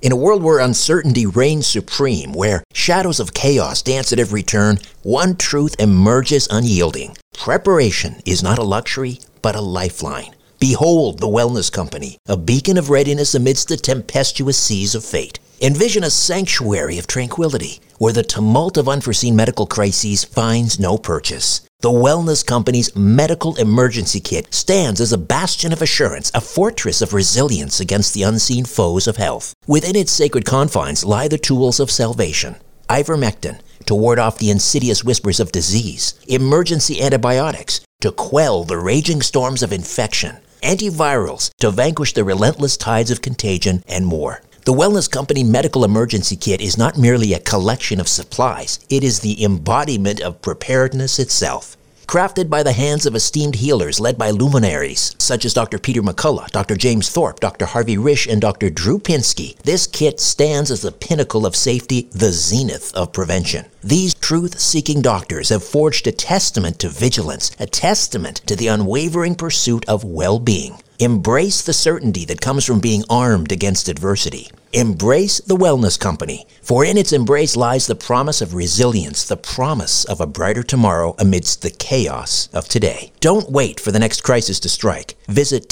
In a world where uncertainty reigns supreme, where shadows of chaos dance at every turn, one truth emerges unyielding. Preparation is not a luxury, but a lifeline. Behold the Wellness Company, a beacon of readiness amidst the tempestuous seas of fate. Envision a sanctuary of tranquility, where the tumult of unforeseen medical crises finds no purchase. The Wellness Company's Medical Emergency Kit stands as a bastion of assurance, a fortress of resilience against the unseen foes of health. Within its sacred confines lie the tools of salvation. Ivermectin, to ward off the insidious whispers of disease. Emergency antibiotics, to quell the raging storms of infection. Antivirals, to vanquish the relentless tides of contagion, and more. The Wellness Company Medical Emergency Kit is not merely a collection of supplies. It is the embodiment of preparedness itself. Crafted by the hands of esteemed healers led by luminaries such as Dr. Peter McCullough, Dr. James Thorpe, Dr. Harvey Risch, and Dr. Drew Pinsky, this kit stands as the pinnacle of safety, the zenith of prevention. These truth-seeking doctors have forged a testament to vigilance, a testament to the unwavering pursuit of well-being. Embrace the certainty that comes from being armed against adversity. Embrace the Wellness Company, for in its embrace lies the promise of resilience, the promise of a brighter tomorrow amidst the chaos of today. Don't wait for the next crisis to strike. Visit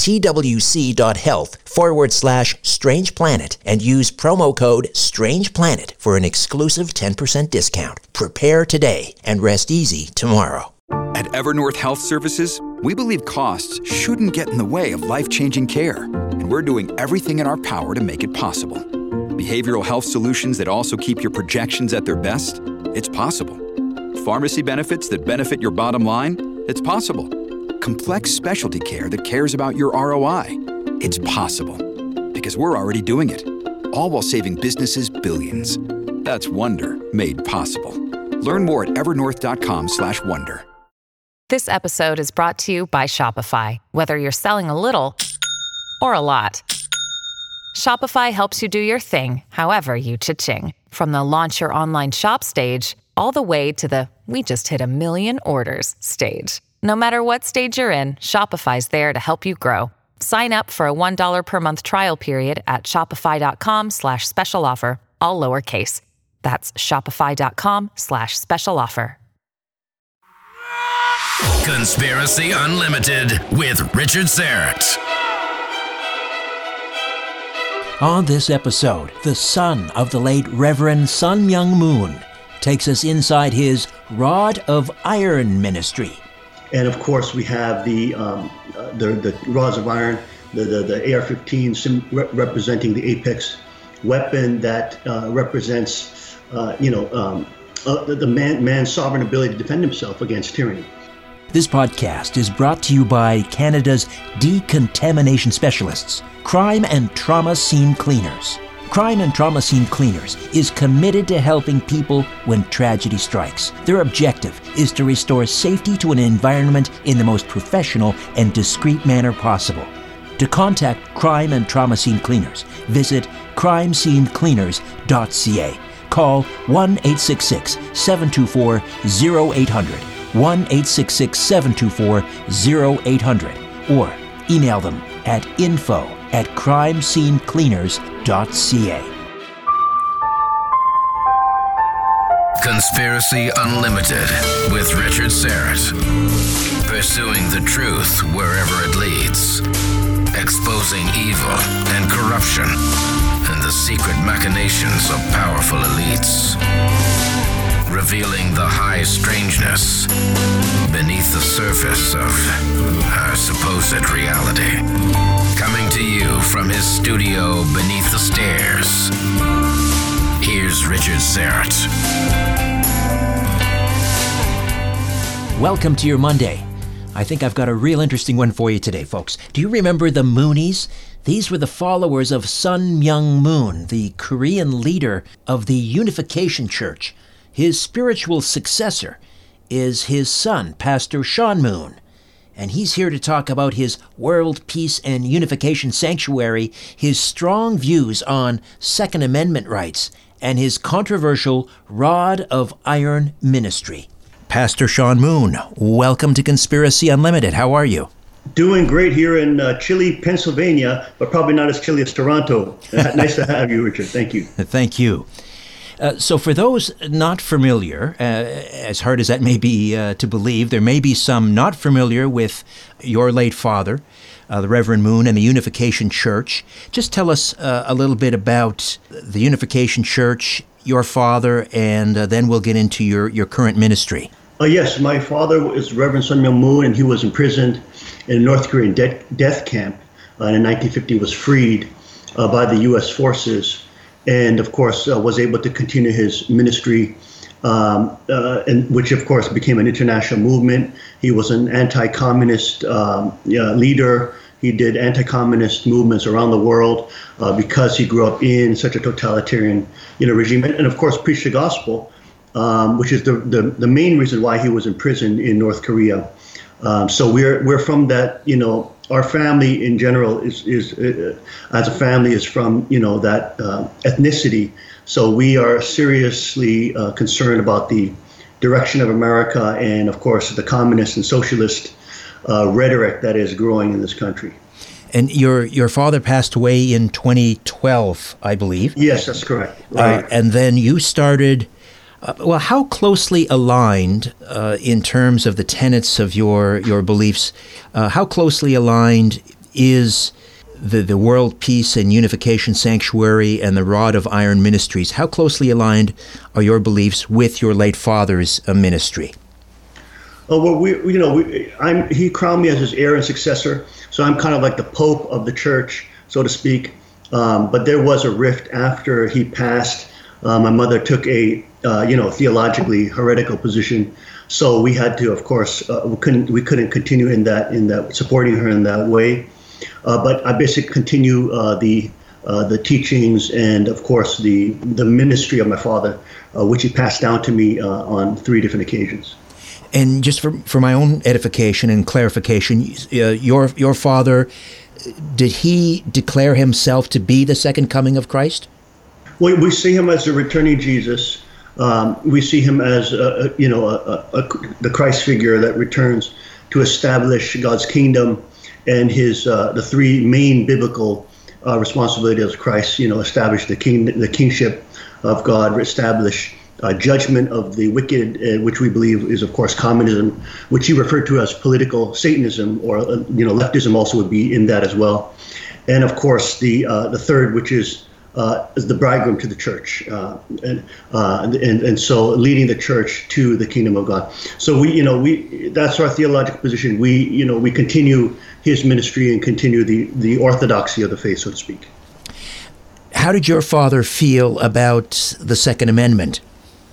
twc.health/Strange Planet and use promo code Strange Planet for an exclusive 10% discount. Prepare today and rest easy tomorrow. At Evernorth Health Services, we believe costs shouldn't get in the way of life-changing care, and we're doing everything in our power to make it possible. Behavioral health solutions that also keep your projections at their best? It's possible. Pharmacy benefits that benefit your bottom line? It's possible. Complex specialty care that cares about your ROI? It's possible. Because we're already doing it. All while saving businesses billions. That's Wonder made possible. Learn more at evernorth.com/wonder. This episode is brought to you by Shopify. Whether you're selling a little or a lot, Shopify helps you do your thing, however you cha-ching. From the launch your online shop stage, all the way to the we just hit 1 million orders stage. No matter what stage you're in, Shopify's there to help you grow. Sign up for a $1 per month trial period at shopify.com/special offer, all lowercase. That's shopify.com/special offer. Conspiracy Unlimited with Richard Syrett. On this episode, the son of the late Reverend Sun Myung Moon takes us inside his Rod of Iron ministry. And of course, we have the rods of iron, the AR-15 representing the apex weapon that represents, the man's sovereign ability to defend himself against tyranny. This podcast is brought to you by Canada's decontamination specialists, Crime and Trauma Scene Cleaners. Crime and Trauma Scene Cleaners is committed to helping people when tragedy strikes. Their objective is to restore safety to an environment in the most professional and discreet manner possible. To contact Crime and Trauma Scene Cleaners, visit crimescenecleaners.ca. Call 1-866-724-0800, 1-866-724-0800, or email them at info@crimescenecleaners.ca. Conspiracy Unlimited with Richard Syrett. Pursuing the truth wherever it leads. Exposing evil and corruption and the secret machinations of powerful elites. Revealing the high strangeness beneath the surface of our supposed reality. Coming to you from his studio beneath the stairs, here's Richard Syrett. Welcome to your Monday. I think I've got a real interesting one for you today, folks. Do you remember the Moonies? These were the followers of Sun Myung Moon, the Korean leader of the Unification Church. His spiritual successor is his son, Pastor Sean Moon. And he's here to talk about his World Peace and Unification Sanctuary, his strong views on Second Amendment rights, and his controversial Rod of Iron ministry. Pastor Sean Moon, welcome to Conspiracy Unlimited. How are you? Doing great here in chilly Pennsylvania, but probably not as chilly as Toronto. Nice to have you, Richard. Thank you. Thank you. So for those not familiar, as hard as that may be to believe, there may be some not familiar with your late father, the Reverend Moon, and the Unification Church. Just tell us a little bit about the Unification Church, your father, and then we'll get into your current ministry. Yes, my father is Reverend Sun Myung Moon, and he was imprisoned in a North Korean death camp, and in 1950 was freed by the U.S. forces, and of course was able to continue his ministry, and which of course became an international movement. He was an anti-communist leader. He did anti-communist movements around the world because he grew up in such a totalitarian regime, and of course preached the gospel, which is the main reason why he was imprisoned in North Korea. So we're from that, our family in general is as a family is from, that ethnicity. So we are seriously concerned about the direction of America and, of course, the communist and socialist rhetoric that is growing in this country. And your father passed away in 2012, I believe. Yes, that's correct. Right. And then you started... how closely aligned in terms of the tenets of your beliefs, how closely aligned is the World Peace and Unification Sanctuary and the Rod of Iron Ministries? How closely aligned are your beliefs with your late father's ministry? Oh, well, he crowned me as his heir and successor, so I'm kind of like the Pope of the church, so to speak. But there was a rift after he passed. My mother took a theologically heretical position, so we had to, of course, we couldn't continue in that supporting her in that way. But I basically continue the teachings and, of course, the ministry of my father, which he passed down to me on 3 different occasions. And just for my own edification and clarification, your father, did he declare himself to be the second coming of Christ? We see him as the returning Jesus. We see him as the Christ figure that returns to establish God's kingdom, and his the 3 main biblical responsibilities of Christ. Establish the kingship of God, establish judgment of the wicked, which we believe is, of course, communism, which he referred to as political Satanism, or leftism also would be in that as well, and of course the third, which is the bridegroom to the church, and so leading the church to the kingdom of God. So we that's our theological position. We continue his ministry and continue the orthodoxy of the faith, so to speak. How did your father feel about the Second Amendment?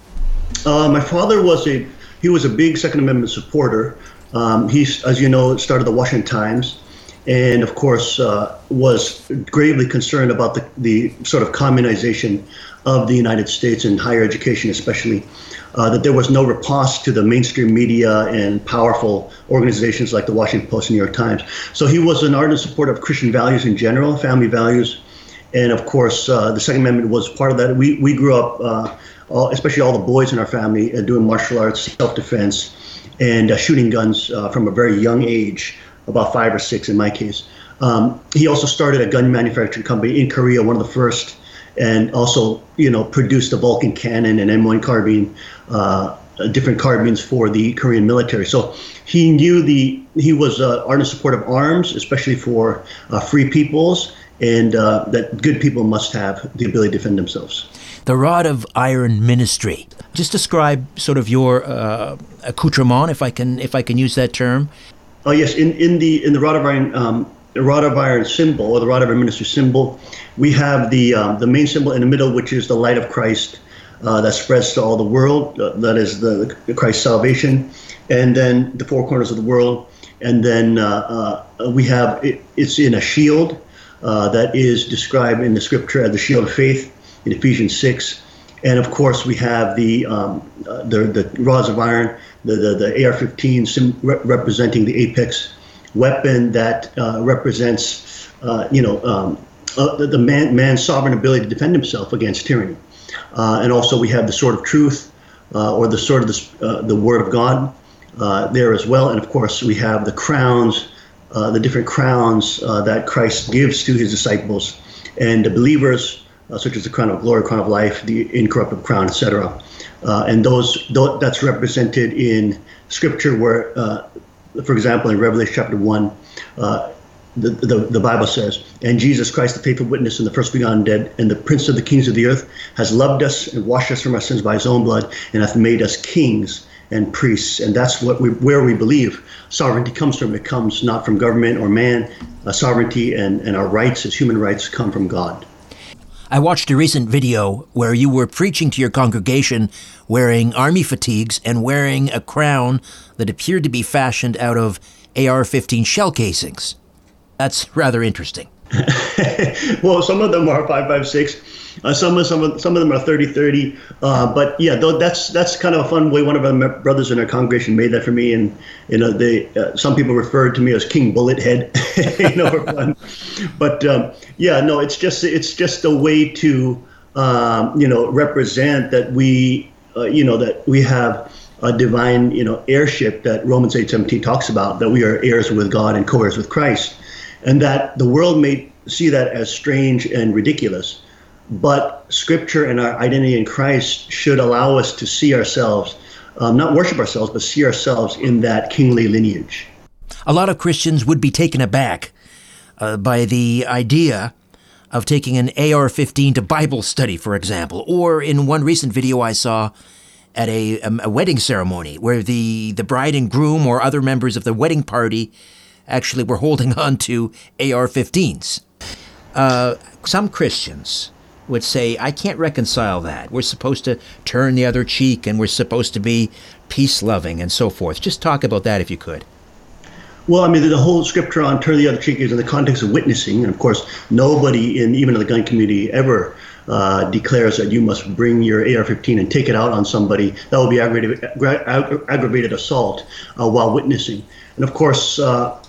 My father was a big Second Amendment supporter. He, as you know, started the Washington Times, and of course was gravely concerned about the sort of communization of the United States and higher education, especially, that there was no riposte to the mainstream media and powerful organizations like the Washington Post and New York Times. So he was an ardent supporter of Christian values in general, family values, and of course the Second Amendment was part of that. We grew up, especially all the boys in our family, doing martial arts, self-defense, and shooting guns from a very young age, about 5 or 6 in my case. He also started a gun manufacturing company in Korea, one of the first, and also, produced the Vulcan cannon and M1 carbine, different carbines for the Korean military. So he knew he was an ardent supporter of arms, especially for free peoples, and that good people must have the ability to defend themselves. The Rod of Iron Ministry. Just describe sort of your accoutrement, if I can use that term. Oh yes, in the Rod of Iron. The Rod of Iron symbol, or the Rod of Iron Ministry symbol, we have the main symbol in the middle, which is the light of Christ that spreads to all the world. That is the Christ's salvation, and then the 4 corners of the world, and then we have it's in a shield that is described in the scripture as the shield of faith in Ephesians 6, and of course we have the rods of iron, the AR-15 representing the apex weapon that represents, the man's sovereign ability to defend himself against tyranny. And also we have the sword of truth, or the sword of the word of God there as well. And of course we have the crowns the different crowns that Christ gives to his disciples and the believers, such as the crown of glory, crown of life, the incorruptible crown, etc. And that's represented in Scripture where, for example, in Revelation chapter 1, the Bible says, "And Jesus Christ, the faithful witness and the first begotten dead, and the prince of the kings of the earth, has loved us and washed us from our sins by his own blood, and hath made us kings and priests." And that's where we believe sovereignty comes from. It comes not from government or man. Sovereignty and our rights as human rights come from God. I watched a recent video where you were preaching to your congregation wearing army fatigues and wearing a crown that appeared to be fashioned out of AR-15 shell casings. That's rather interesting. Well, some of them are 5.56. Some of them are 30-30. But yeah, that's kind of a fun way. One of our brothers in our congregation made that for me, and some people referred to me as King Bullet Head, for fun. But it's just a way to represent that we that we have a divine heirship that Romans 8:17 talks about, that we are heirs with God and co-heirs with Christ. And that the world may see that as strange and ridiculous, but Scripture and our identity in Christ should allow us to see ourselves, not worship ourselves, but see ourselves in that kingly lineage. A lot of Christians would be taken aback by the idea of taking an AR-15 to Bible study, for example, or in one recent video I saw at a wedding ceremony where the bride and groom or other members of the wedding party actually were holding on to AR-15s. Some Christians would say, I can't reconcile that. We're supposed to turn the other cheek and we're supposed to be peace-loving and so forth. Just talk about that if you could. Well, I mean, the whole Scripture on turn the other cheek is in the context of witnessing. And of course, nobody even in the gun community ever declares that you must bring your AR-15 and take it out on somebody. That will be aggravated assault while witnessing. And of course,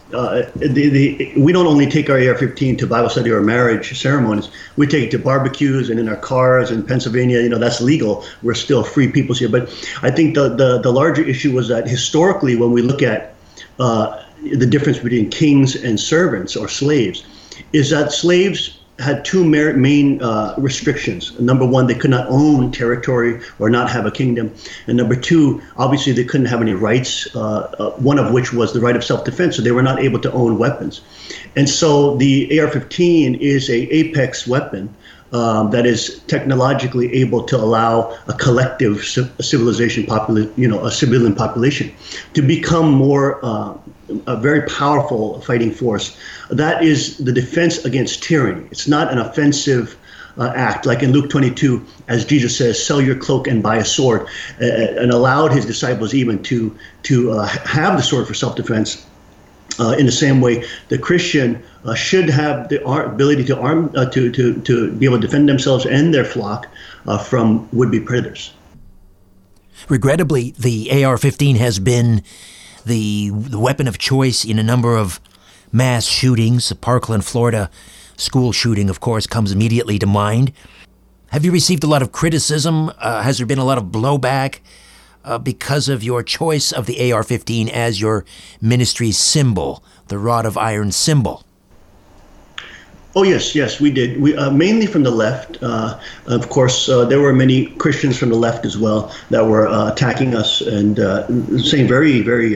we don't only take our AR-15 to Bible study or marriage ceremonies. We take it to barbecues and in our cars in Pennsylvania. That's legal. We're still free peoples here. But I think the larger issue was that historically, when we look at the difference between kings and servants or slaves, is that slaves had two main restrictions. Number one, they could not own territory or not have a kingdom. And number two, obviously they couldn't have any rights, one of which was the right of self-defense, so they were not able to own weapons. And so the AR-15 is an apex weapon that is technologically able to allow a collective civilization, a civilian population, to become more a very powerful fighting force. That is the defense against tyranny. It's not an offensive act, like in Luke 22, as Jesus says, "Sell your cloak and buy a sword," and allowed his disciples even to have the sword for self-defense. In the same way, the Christian should have the ability to arm to be able to defend themselves and their flock from would-be predators. Regrettably, the AR-15 has been the weapon of choice in a number of mass shootings. The Parkland, Florida school shooting, of course, comes immediately to mind. Have you received a lot of criticism? Has there been a lot of blowback because of your choice of the AR-15 as your ministry's symbol, the rod of iron symbol? Oh, yes, we did. We mainly from the left. Of course, there were many Christians from the left as well that were attacking us and saying very, very,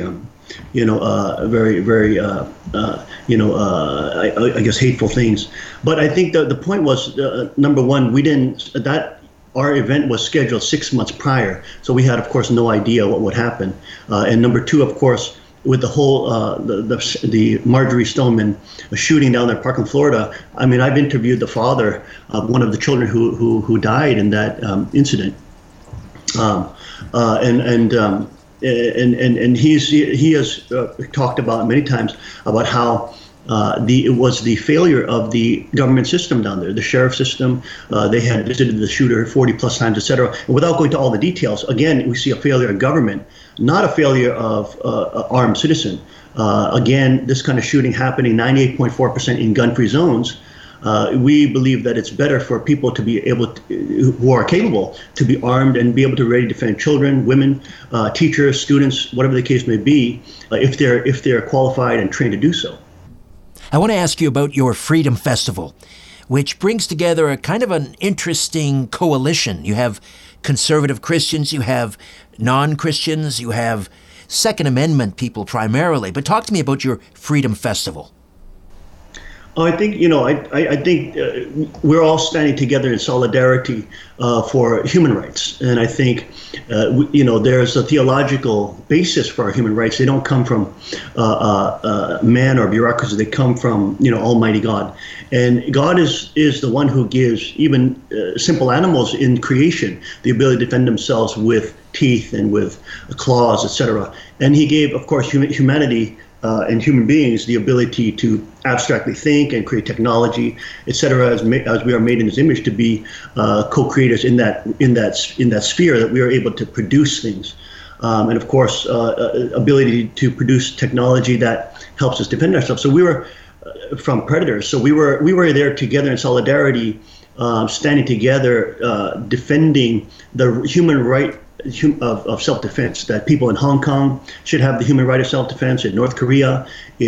I guess hateful things. But I think the point was, number one, our event was scheduled 6 months prior, so we had, of course, no idea what would happen. And number two, of course, with the whole the Marjorie Stoneman shooting down there in Parkland, Florida. I mean, I've interviewed the father of one of the children who died in that incident, and he has talked about many times about how it was the failure of the government system down there, the sheriff system. They had visited the shooter 40 plus times, etc. And without going to all the details, again, we see a failure of government, not a failure of armed citizen. Again, this kind of shooting happening 98.4% in gun-free zones. We believe that it's better for people to be able to, who are capable, to be armed and be able to ready to defend children, women, teachers, students, whatever the case may be, if they're qualified and trained to do so. I want to ask you about your Freedom Festival, which brings together a kind of an interesting coalition. You have conservative Christians, you have non-Christians, you have Second Amendment people primarily. But talk to me about your Freedom Festival. I think, I think we're all standing together in solidarity for human rights. And I think, there's a theological basis for our human rights. They don't come from man or bureaucracy. They come from, Almighty God. And God is the one who gives even simple animals in creation the ability to defend themselves with teeth and with claws, etc. And he gave, of course, humanity and human beings the ability to abstractly think and create technology, etc., as we are made in His image, to be co-creators in that sphere, that we are able to produce things, and of course, ability to produce technology that helps us defend ourselves. So we were from predators. So we were there together in solidarity, standing together, defending the human right of self-defense, that people in Hong Kong should have the human right of self-defense, in North Korea,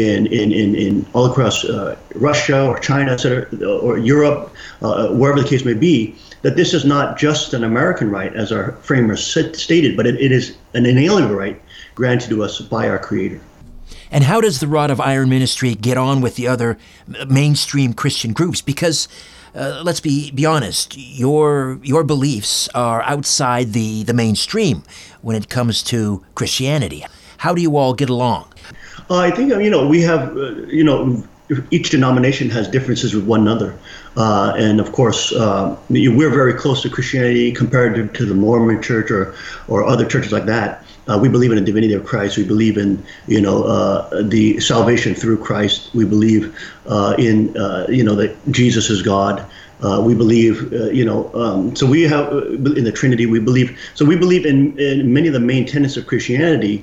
in all across Russia or China, etc., or Europe, wherever the case may be, that this is not just an American right, as our framers stated, but it is an inalienable right granted to us by our Creator. And how does the Rod of Iron Ministry get on with the other mainstream Christian groups? Because let's be honest, your beliefs are outside the mainstream when it comes to Christianity. How do you all get along? I think, we have, each denomination has differences with one another. And of course, we're very close to Christianity compared to the Mormon church or other churches like that. We believe in the divinity of Christ. We believe in, the salvation through Christ. We believe in, that Jesus is God. We believe, so we have in the Trinity. We believe in many of the main tenets of Christianity.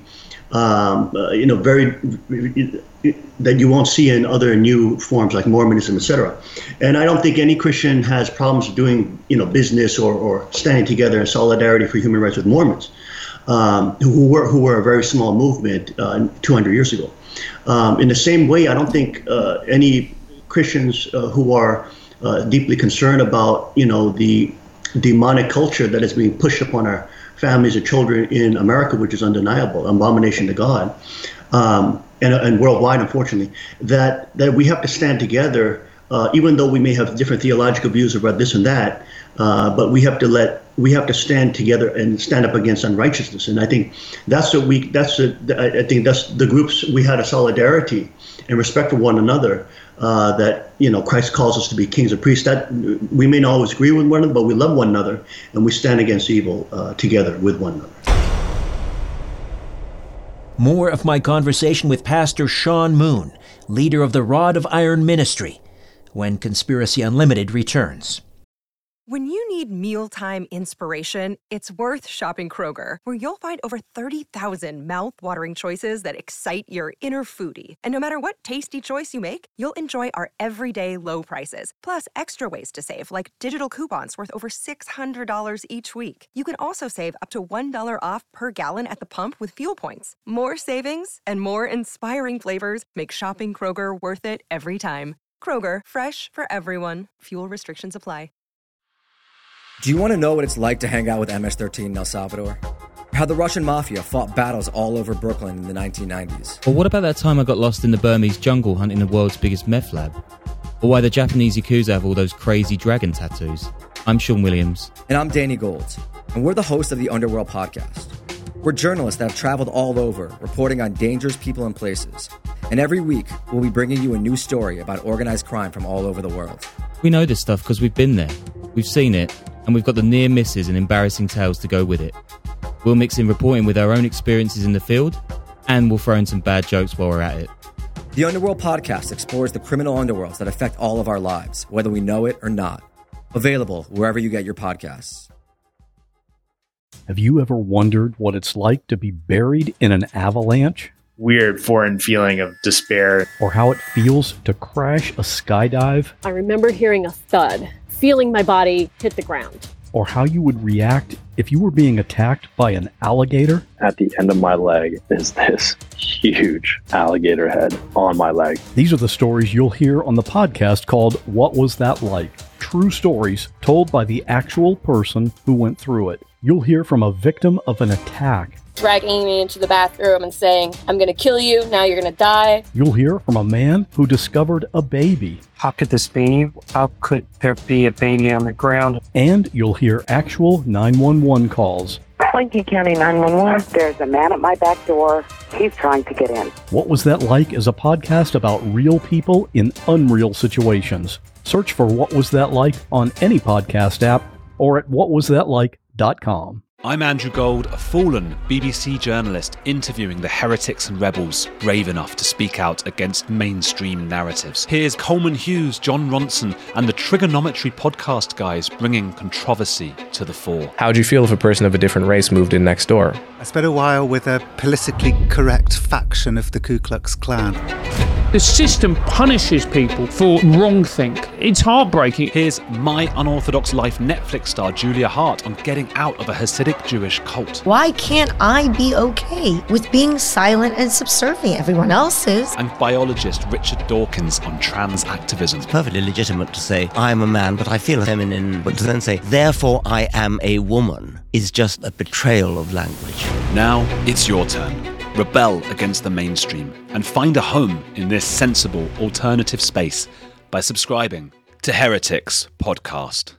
Very that you won't see in other new forms like Mormonism, etc. And I don't think any Christian has problems doing, business or standing together in solidarity for human rights with Mormons, who were a very small movement 200 years ago. In the same way, I don't think any Christians who are deeply concerned about, the demonic culture that is being pushed upon our families and children in America, which is undeniable, abomination to God, and worldwide, unfortunately, that we have to stand together, even though we may have different theological views about this and that, but we have to stand together and stand up against unrighteousness. And I think I think that's the groups we had a solidarity and respect for one another. That Christ calls us to be kings and priests. That we may not always agree with one another, but we love one another and we stand against evil together with one another. More of my conversation with Pastor Sean Moon, leader of the Rod of Iron Ministry, when Conspiracy Unlimited returns. When you need mealtime inspiration, it's worth shopping Kroger, where you'll find over 30,000 mouth-watering choices that excite your inner foodie. And no matter what tasty choice you make, you'll enjoy our everyday low prices, plus extra ways to save, like digital coupons worth over $600 each week. You can also save up to $1 off per gallon at the pump with fuel points. More savings and more inspiring flavors make shopping Kroger worth it every time. Kroger, fresh for everyone. Fuel restrictions apply. Do you want to know what it's like to hang out with MS-13 in El Salvador? How the Russian mafia fought battles all over Brooklyn in the 1990s? Or what about that time I got lost in the Burmese jungle hunting the world's biggest meth lab? Or why the Japanese Yakuza have all those crazy dragon tattoos? I'm Sean Williams. And I'm Danny Gold. And we're the hosts of the Underworld Podcast. We're journalists that have traveled all over, reporting on dangerous people and places. And every week, we'll be bringing you a new story about organized crime from all over the world. We know this stuff because we've been there. We've seen it. And we've got the near misses and embarrassing tales to go with it. We'll mix in reporting with our own experiences in the field, and we'll throw in some bad jokes while we're at it. The Underworld Podcast explores the criminal underworlds that affect all of our lives, whether we know it or not. Available wherever you get your podcasts. Have you ever wondered what it's like to be buried in an avalanche? Weird foreign feeling of despair. Or how it feels to crash a skydive? I remember hearing a thud, feeling my body hit the ground. or how you would react if you were being attacked by an alligator? At the end of my leg is this huge alligator head on my leg. These are the stories you'll hear on the podcast called What Was That Like? True stories told by the actual person who went through it. You'll hear from a victim of an attack. Dragging me into the bathroom and saying, I'm going to kill you, now you're going to die. You'll hear from a man who discovered a baby. How could this be? How could there be a baby on the ground? And you'll hear actual 911 calls. Lincoln County 911. There's a man at my back door. He's trying to get in. What Was That Like is a podcast about real people in unreal situations. Search for What Was That Like on any podcast app or at whatwasthatlike.com. I'm Andrew Gold, a fallen BBC journalist interviewing the heretics and rebels brave enough to speak out against mainstream narratives. Here's Coleman Hughes, John Ronson, and the Trigonometry podcast guys bringing controversy to the fore. How would you feel if a person of a different race moved in next door? I spent a while with a politically correct faction of the Ku Klux Klan. The system punishes people for wrongthink. It's heartbreaking. Here's My Unorthodox Life Netflix star Julia Hart on getting out of a Hasidic Jewish cult. Why can't I be okay with being silent and subservient? Everyone else is. And biologist Richard Dawkins on trans activism. It's perfectly legitimate to say, I'm a man, but I feel feminine. But to then say, therefore I am a woman, is just a betrayal of language. Now it's your turn. Rebel against the mainstream and find a home in this sensible alternative space by subscribing to Heretics Podcast.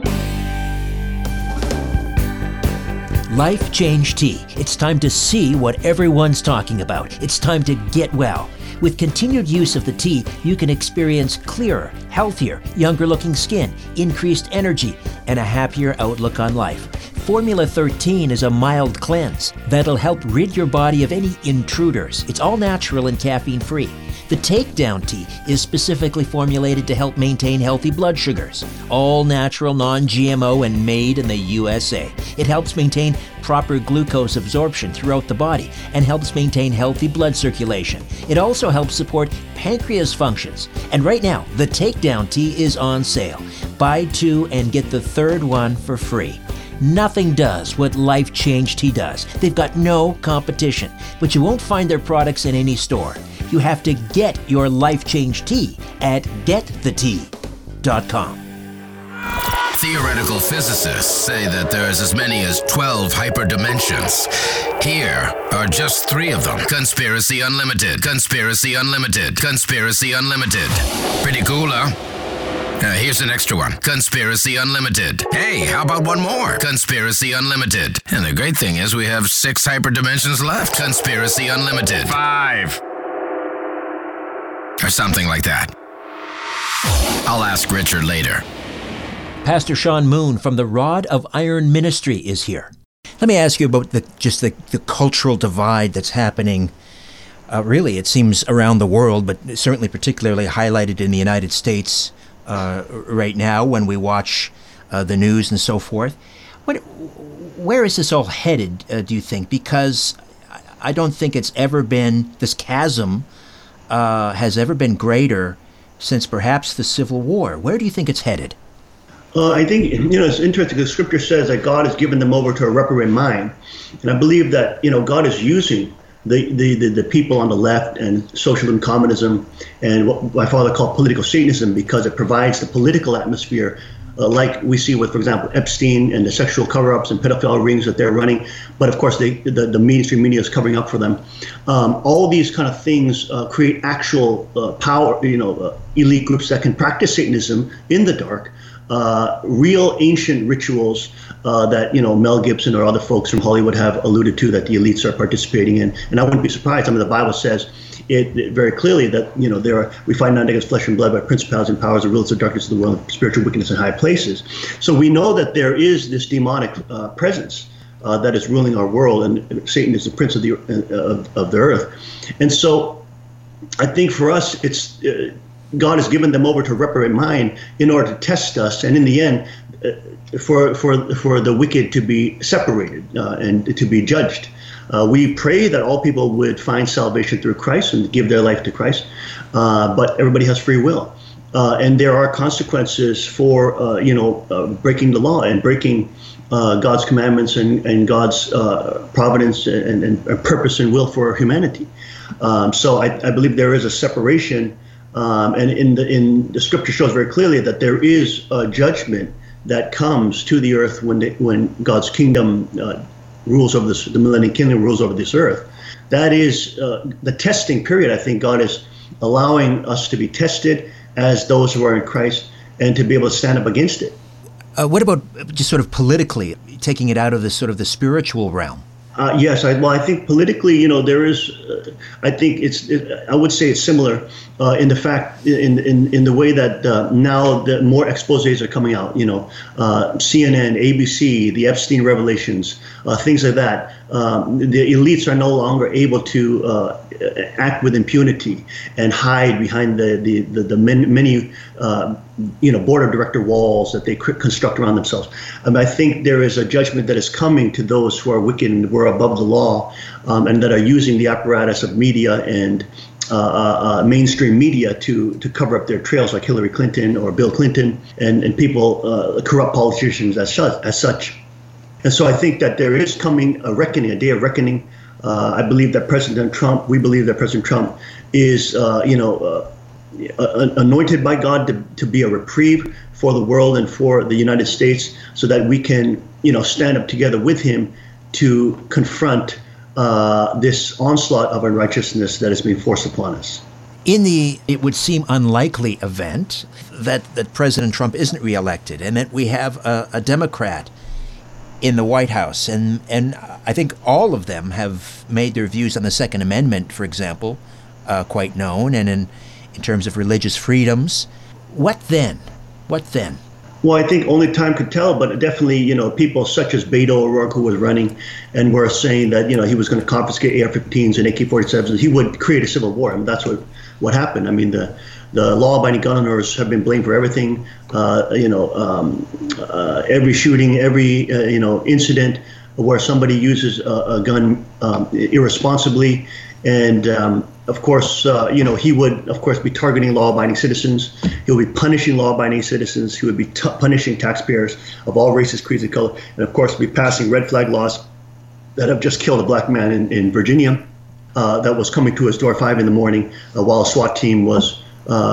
Life Change Tea. It's time to see what everyone's talking about. It's time to get well. With continued use of the tea, you can experience clearer, healthier, younger-looking skin, increased energy, and a happier outlook on life. Formula 13 is a mild cleanse that'll help rid your body of any intruders. It's all natural and caffeine-free. The Takedown Tea is specifically formulated to help maintain healthy blood sugars. All natural, non-GMO, and made in the USA. It helps maintain proper glucose absorption throughout the body and helps maintain healthy blood circulation. It also helps support pancreas functions. And right now, the Takedown Tea is on sale. Buy two and get the third one for free. Nothing does what Life Change Tea does. They've got no competition, but you won't find their products in any store. You have to get your Life Change Tea at getthetea.com. Theoretical physicists say that there's as many as 12 hyperdimensions. Here are just 3 of them. Conspiracy Unlimited, Conspiracy Unlimited, Conspiracy Unlimited. Pretty cool, huh? Here's an extra one. Conspiracy Unlimited. Hey, how about one more? Conspiracy Unlimited. And the great thing is we have 6 hyperdimensions left. Conspiracy Unlimited. 5. Or something like that. I'll ask Richard later. Pastor Sean Moon from the Rod of Iron Ministry is here. Let me ask you about the cultural divide that's happening. Really, it seems around the world, but certainly particularly highlighted in the United States right now when we watch the news and so forth. Where is this all headed, do you think? Because I don't think it's ever been, this chasm has ever been greater since perhaps the Civil War. Where do you think it's headed? I think, it's interesting because Scripture says that God has given them over to a reprobate mind. And I believe that, God is using the people on the left and socialism, communism, and what my father called political Satanism, because it provides the political atmosphere like we see with, for example, Epstein and the sexual cover-ups and pedophile rings that they're running. But of course, the mainstream media is covering up for them. All these kind of things create actual power, elite groups that can practice Satanism in the dark. Real ancient rituals that Mel Gibson or other folks from Hollywood have alluded to that the elites are participating in, and I wouldn't be surprised. I mean, the Bible says it very clearly that we fight not against flesh and blood, but principalities and powers, the rulers of darkness of the world, spiritual wickedness in high places. So we know that there is this demonic presence that is ruling our world, and Satan is the prince of the earth. And so I think for us, it's God has given them over to a reprobate mind in order to test us, and in the end, for the wicked to be separated and to be judged. We pray that all people would find salvation through Christ and give their life to Christ, but everybody has free will. and there are consequences for breaking the law and breaking God's commandments and God's providence and purpose and will for humanity. So I believe there is a separation, and in the scripture shows very clearly that there is a judgment that comes to the earth when God's kingdom rules over this, the millennial kingdom rules over this earth. That is the testing period. I think God is allowing us to be tested as those who are in Christ and to be able to stand up against it. What about just sort of politically, taking it out of the sort of the spiritual realm? Yes, I think politically, there is. I think I would say it's similar in the fact, in the way that now the more exposés are coming out. CNN, ABC, the Epstein revelations, things like that. The elites are no longer able to act with impunity and hide behind the many board of director walls that they construct around themselves. I think there is a judgment that is coming to those who are wicked and who are above the law, and that are using the apparatus of media and mainstream media to cover up their trails, like Hillary Clinton or Bill Clinton, and people, corrupt politicians as such. And so I think that there is coming a reckoning, a day of reckoning. We believe that President Trump is, anointed by God to be a reprieve for the world and for the United States, so that we can, stand up together with him to confront this onslaught of unrighteousness that is being forced upon us. In the, it would seem unlikely event that President Trump isn't reelected and that we have a Democrat in the White House, and I think all of them have made their views on the Second Amendment, for example, quite known, and in terms of religious freedoms. What then? Well, I think only time could tell, but definitely, people such as Beto O'Rourke, who was running and were saying that, he was going to confiscate AR-15s and AK-47s. He would create a civil war. That's what happened. The law-abiding gun owners have been blamed for everything. Every shooting, every incident where somebody uses a gun irresponsibly, and of course, he would of course be targeting law-abiding citizens. He would be punishing law-abiding citizens. He would be punishing taxpayers of all races, creeds, and color, and of course be passing red flag laws that have just killed a black man in Virginia that was coming to his door 5 a.m. while a SWAT team was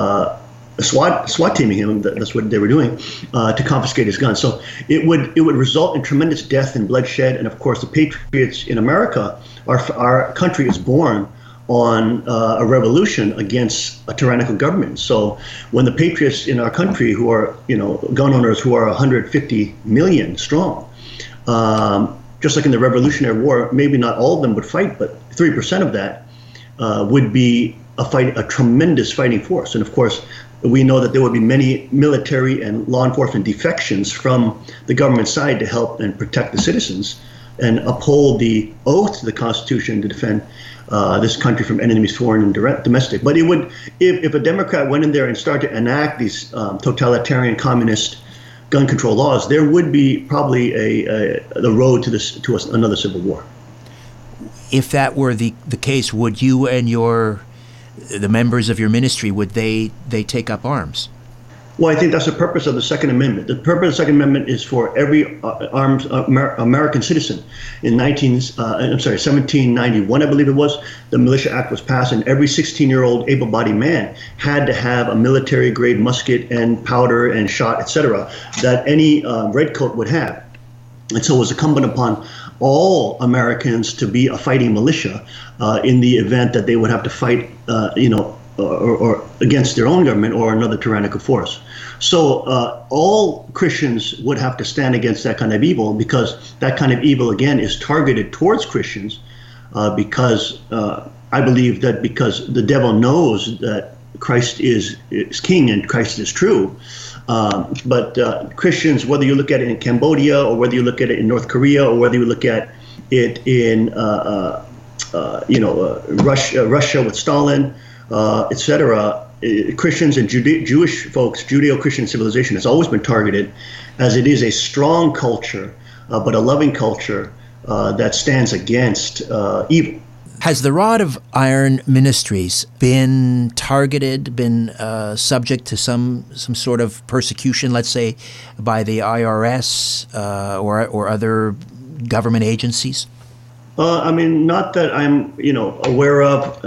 SWAT teaming him. That's what they were doing to confiscate his gun. So it would result in tremendous death and bloodshed. And of course, the patriots in America, our country is born on a revolution against a tyrannical government. So when the patriots in our country, who are gun owners, who are 150 million strong, just like in the Revolutionary War, maybe not all of them would fight, but 3% of that would be a tremendous fighting force. And of course, we know that there would be many military and law enforcement defections from the government side to help and protect the citizens and uphold the oath to the Constitution to defend this country from enemies, foreign and domestic. But it would, if a Democrat went in there and started to enact these totalitarian communist gun control laws, there would be probably the road to another civil war. If that were the case, would you and the members of your ministry, would they take up arms? Well, I think that's the purpose of the Second Amendment. The purpose of the Second Amendment is for every armed American citizen. In 1791, I believe it was, the Militia Act was passed, and every 16-year-old able-bodied man had to have a military-grade musket and powder and shot, etc., that any redcoat would have. And so it was incumbent upon all Americans to be a fighting militia in the event that they would have to fight, or against their own government or another tyrannical force. So all Christians would have to stand against that kind of evil, because that kind of evil, again, is targeted towards Christians, because I believe that because the devil knows that Christ is king and Christ is true. But Christians, whether you look at it in Cambodia or whether you look at it in North Korea or whether you look at it in Russia with Stalin, etc., Christians and Jewish folks, Judeo-Christian civilization has always been targeted, as it is a strong culture, but a loving culture that stands against evil. Has the Rod of Iron Ministries been targeted, been subject to some sort of persecution, let's say, by the IRS or other government agencies? Not that I'm, aware of.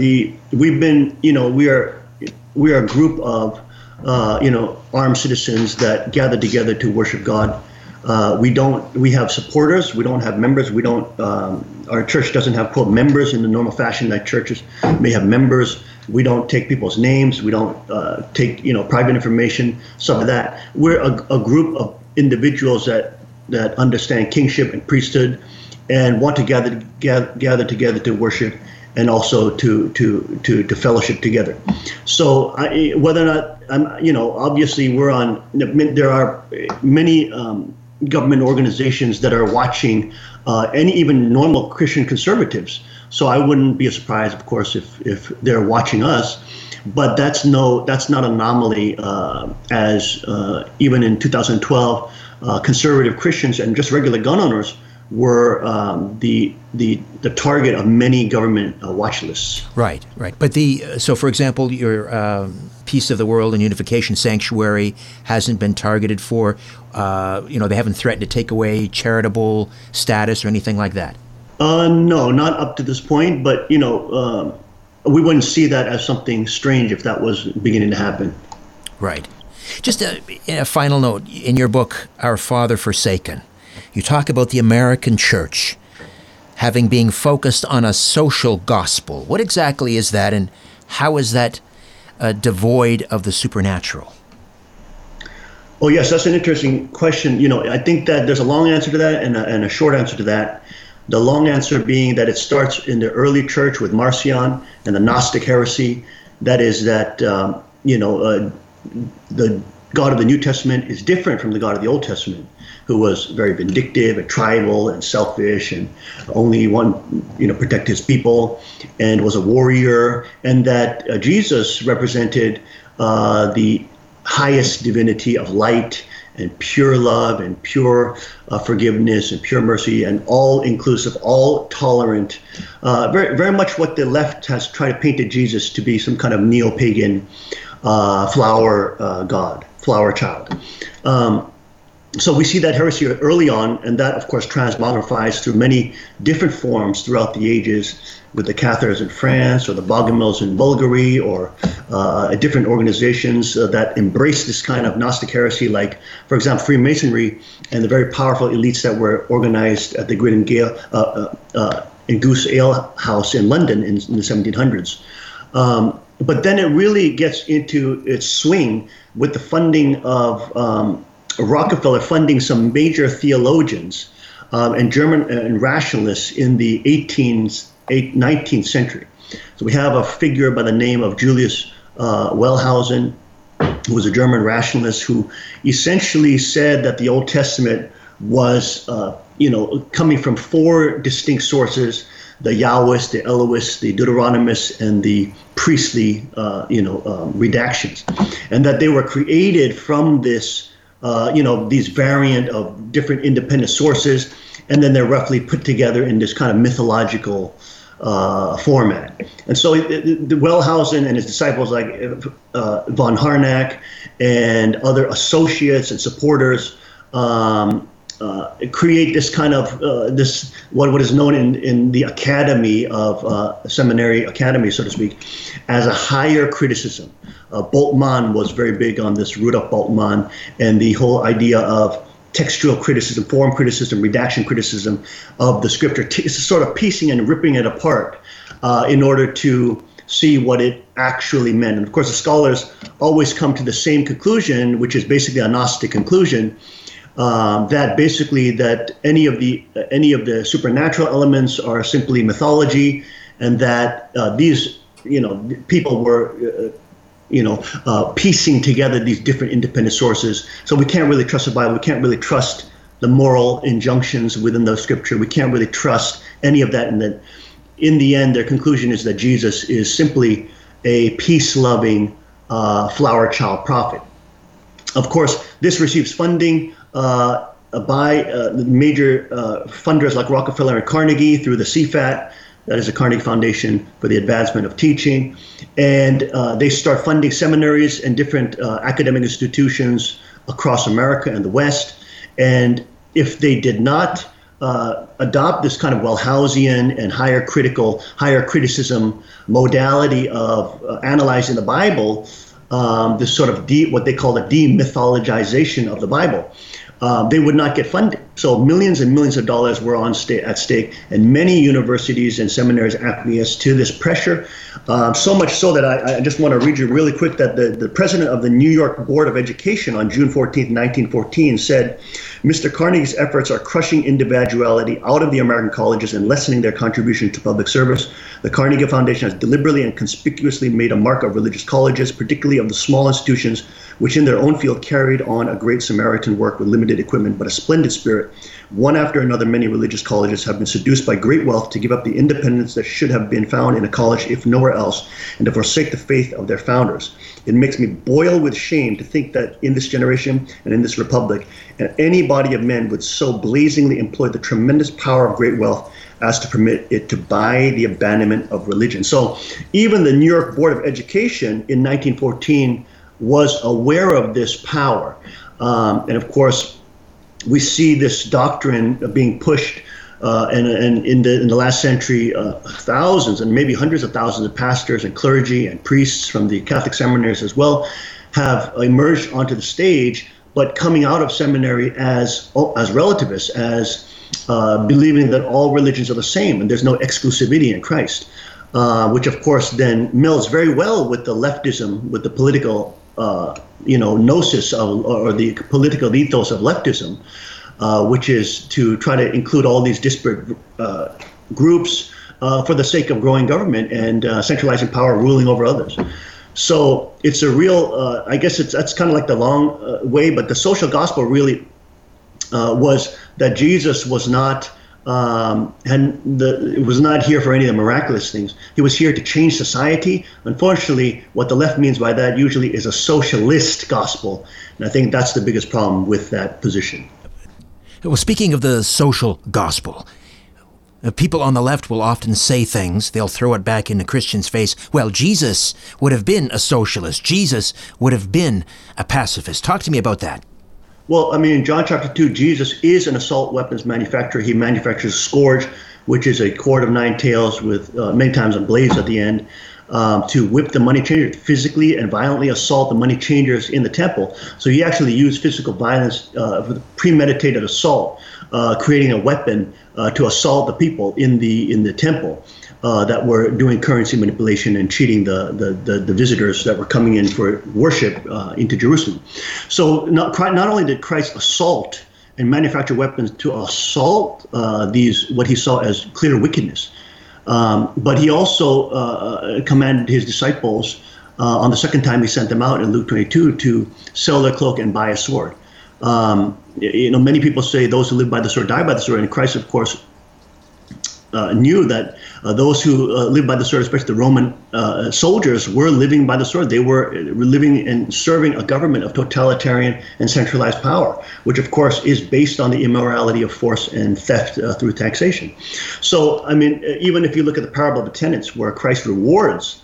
We are a group of, armed citizens that gather together to worship God. We have supporters. We don't have members. Our church doesn't have, quote, members in the normal fashion that churches may have members. We don't take people's names. We don't take, private information, some of that. We're a group of individuals that understand kingship and priesthood and want to gather together to worship and also to fellowship together. So whether or not, obviously there are many government organizations that are watching any even normal Christian conservatives. So I wouldn't be surprised, of course, if they're watching us. But that's not anomaly, as even in 2012, conservative Christians and just regular gun owners were the target of many government watch lists. Right. But so for example, your Peace of the World and Unification Sanctuary hasn't been targeted for, they haven't threatened to take away charitable status or anything like that? No, not up to this point. But, we wouldn't see that as something strange if that was beginning to happen. Right. Just a final note, in your book, Our Father Forsaken, you talk about the American church having been focused on a social gospel. What exactly is that, and how is that devoid of the supernatural? Oh, yes, that's an interesting question. I think that there's a long answer to that and a short answer to that. The long answer being that it starts in the early church with Marcion and the Gnostic heresy. That is that, the God of the New Testament is different from the God of the Old Testament, who was very vindictive and tribal and selfish and only protect his people and was a warrior, and that Jesus represented the highest divinity of light and pure love and pure forgiveness and pure mercy and all inclusive, all tolerant. Very, very much what the left has tried to paint Jesus to be, some kind of neo-pagan flower god, flower child. So we see that heresy early on, and that, of course, transmogrifies through many different forms throughout the ages, with the Cathars in France or the Bogomils in Bulgaria, or different organizations that embrace this kind of Gnostic heresy, like, for example, Freemasonry and the very powerful elites that were organized at the Grit and Gale in Goose Ale House in London in the 1700s. But then it really gets into its swing with the funding of Rockefeller funding some major theologians and German and rationalists in the 19th century. So we have a figure by the name of Julius Wellhausen, who was a German rationalist, who essentially said that the Old Testament was, coming from four distinct sources: the Yahwist, the Elohist, the Deuteronomist, and the priestly, redactions, and that they were created from this. These variant of different independent sources, and then they're roughly put together in this kind of mythological format. And so the Wellhausen and his disciples, like von Harnack and other associates and supporters, create this kind of what is known in the academy of seminary academy, so to speak, as a higher criticism. Bultmann was very big on this, Rudolf Bultmann, and the whole idea of textual criticism, form criticism, redaction criticism of the scripture, sort of piecing and ripping it apart in order to see what it actually meant. And of course, the scholars always come to the same conclusion, which is basically a Gnostic conclusion, that basically that any of the supernatural elements are simply mythology, and that these people were piecing together these different independent sources. So we can't really trust the Bible. We can't really trust the moral injunctions within the scripture. We can't really trust any of that. And then in the end, their conclusion is that Jesus is simply a peace-loving flower child prophet. Of course, this receives funding by the major funders like Rockefeller and Carnegie through the CFAT, that is the Carnegie Foundation for the Advancement of Teaching. And they start funding seminaries and different academic institutions across America and the West. And if they did not adopt this kind of Wellhausian and higher criticism modality of analyzing the Bible, this sort of what they call the demythologization of the Bible, they would not get funded. So millions and millions of dollars were at stake, and many universities and seminaries acquiesced to this pressure. So much so that I just want to read you really quick that the president of the New York Board of Education on June 14th, 1914 said, "Mr. Carnegie's efforts are crushing individuality out of the American colleges and lessening their contribution to public service. The Carnegie Foundation has deliberately and conspicuously made a mark of religious colleges, particularly of the small institutions, which in their own field carried on a great Samaritan work with limited equipment, but a splendid spirit. One after another, many religious colleges have been seduced by great wealth to give up the independence that should have been found in a college, if nowhere else, and to forsake the faith of their founders. It makes me boil with shame to think that in this generation and in this republic, any body of men would so blazingly employ the tremendous power of great wealth as to permit it to buy the abandonment of religion." So even the New York Board of Education in 1914 was aware of this power. And of course, we see this doctrine being pushed, and in the last century, thousands and maybe hundreds of thousands of pastors and clergy and priests from the Catholic seminaries as well have emerged onto the stage, but coming out of seminary as relativists, as believing that all religions are the same and there's no exclusivity in Christ, which of course then melds very well with the leftism, with the political gnosis or the political ethos of leftism, which is to try to include all these disparate groups for the sake of growing government and centralizing power, ruling over others. So it's a real, I guess that's kind of like the long way, but the social gospel really was that Jesus was not was not here for any of the miraculous things. He was here to change society. Unfortunately, what the left means by that usually is a socialist gospel. And I think that's the biggest problem with that position. Well, speaking of the social gospel, people on the left will often say things, they'll throw it back in the Christian's face. Well, Jesus would have been a socialist. Jesus would have been a pacifist. Talk to me about that. Well, I mean, in John chapter 2, Jesus is an assault weapons manufacturer. He manufactures a scourge, which is a cord of 9 tails with many times a blades at the end, to whip the money changers, physically and violently assault the money changers in the temple. So he actually used physical violence, premeditated assault, creating a weapon to assault the people in the temple that were doing currency manipulation and cheating the visitors that were coming in for worship into Jerusalem. So not only did Christ assault and manufacture weapons to assault what he saw as clear wickedness, but he also commanded his disciples on the second time he sent them out in Luke 22 to sell their cloak and buy a sword. Many people say those who live by the sword die by the sword, and Christ, of course, knew that those who lived by the sword, especially the Roman soldiers, were living by the sword. They were living and serving a government of totalitarian and centralized power, which of course is based on the immorality of force and theft through taxation. So, I mean, even if you look at the parable of the tenants, where Christ rewards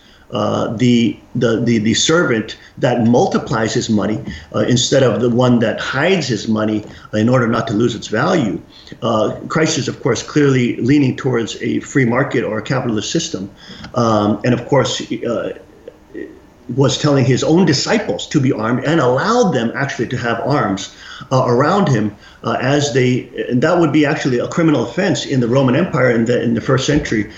the servant that multiplies his money instead of the one that hides his money in order not to lose its value. Christ is, of course, clearly leaning towards a free market or a capitalist system. And of course, was telling his own disciples to be armed and allowed them actually to have arms around him and that would be actually a criminal offense in the Roman Empire in the first century.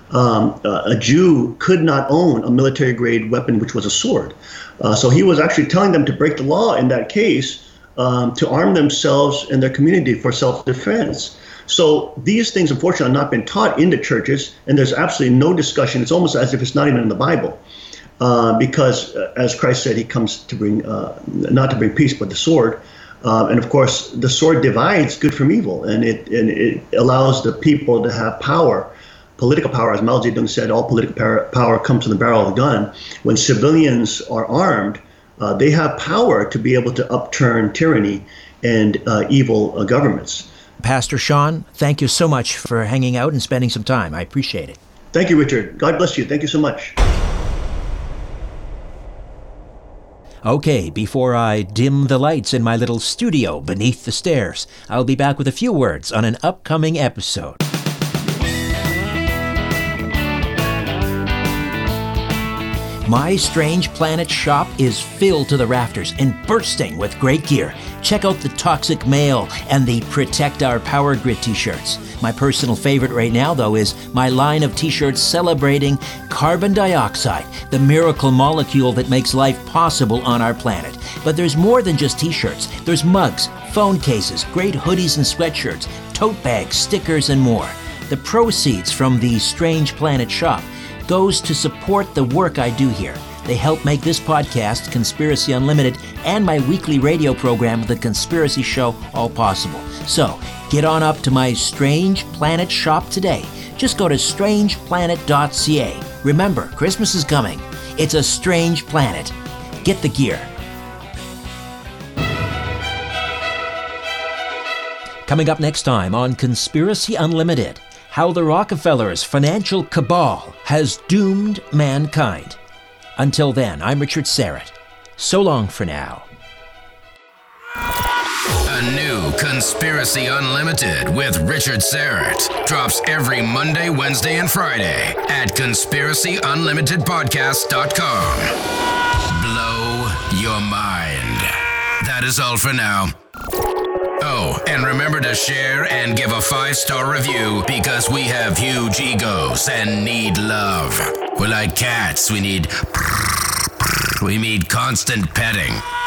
A Jew could not own a military-grade weapon, which was a sword. So he was actually telling them to break the law in that case, to arm themselves and their community for self-defense. So these things, unfortunately, have not been taught in the churches, and there's absolutely no discussion. It's almost as if it's not even in the Bible, because, as Christ said, he comes to bring, not to bring peace, but the sword. And of course, the sword divides good from evil, and it allows the people to have power. Political power, as Mao Zedong said, all political power comes from the barrel of a gun. When civilians are armed, they have power to be able to upturn tyranny and evil governments. Pastor Sean, thank you so much for hanging out and spending some time. I appreciate it. Thank you, Richard. God bless you. Thank you so much. Okay, before I dim the lights in my little studio beneath the stairs, I'll be back with a few words on an upcoming episode. My Strange Planet shop is filled to the rafters and bursting with great gear. Check out the Toxic Male and the Protect Our Power Grid t-shirts. My personal favorite right now, though, is my line of t-shirts celebrating carbon dioxide, the miracle molecule that makes life possible on our planet. But there's more than just t-shirts. There's mugs, phone cases, great hoodies and sweatshirts, tote bags, stickers, and more. The proceeds from the Strange Planet shop goes to support the work I do here. They help make this podcast, Conspiracy Unlimited, and my weekly radio program, The Conspiracy Show, all possible. So, get on up to my Strange Planet shop today. Just go to strangeplanet.ca. Remember, Christmas is coming. It's a strange planet. Get the gear. Coming up next time on Conspiracy Unlimited, how the Rockefellers' financial cabal has doomed mankind. Until then, I'm Richard Syrett. So long for now. A new Conspiracy Unlimited with Richard Syrett drops every Monday, Wednesday, and Friday at conspiracyunlimitedpodcast.com. Blow your mind. That is all for now. Oh, and remember to share and give a 5-star review because we have huge egos and need love. We're like cats. We need constant petting.